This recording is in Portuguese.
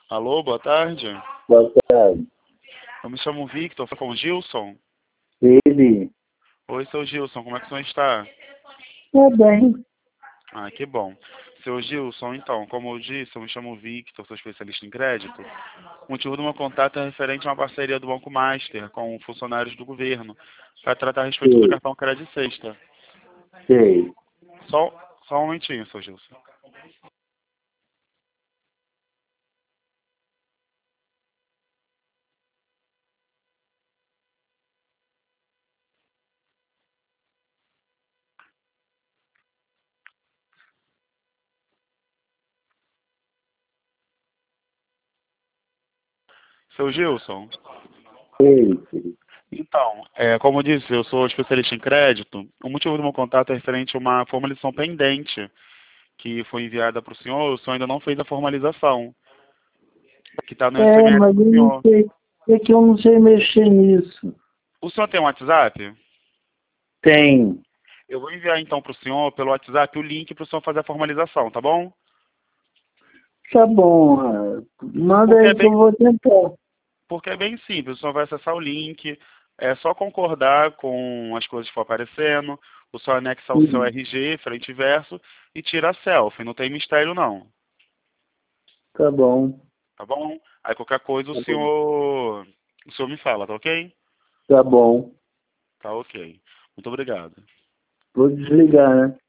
Alô, boa tarde. Boa tarde. Eu me chamo Victor, falo com o Gilson. Ele Oi, seu Gilson, como é que o senhor está? tá bem. Ah, que bom. Seu Gilson, então, como eu disse, eu me chamo Victor, sou especialista em crédito. O motivo do meu contato é referente a uma parceria do Banco Master com funcionários do governo para tratar a respeito do Sei, cartão Crédito Sexta. sei. Só, só um momentinho, seu Gilson. Seu Gilson, Sei. então, como eu disse, eu sou especialista em crédito. O motivo do meu contato é referente a uma formalização pendente que foi enviada para o senhor ainda não fez a formalização, que está no SMS Mas do eu não senhor. sei. É que eu não sei mexer nisso. O senhor tem um WhatsApp? Tem. Eu vou enviar então para o senhor, pelo WhatsApp, o link para o senhor fazer a formalização, tá bom? Tá bom. Manda Porque é aí que eu bem, vou tentar. porque é bem simples, o senhor vai acessar o link, é só concordar com as coisas que for aparecendo, o senhor anexa o seu Sim, RG, frente e verso, e tira a selfie, não tem mistério não, tá bom. tá bom? Aí qualquer coisa Tá bom. o senhor me fala, tá ok? Tá bom. Tá ok. Muito obrigado. Vou desligar, né?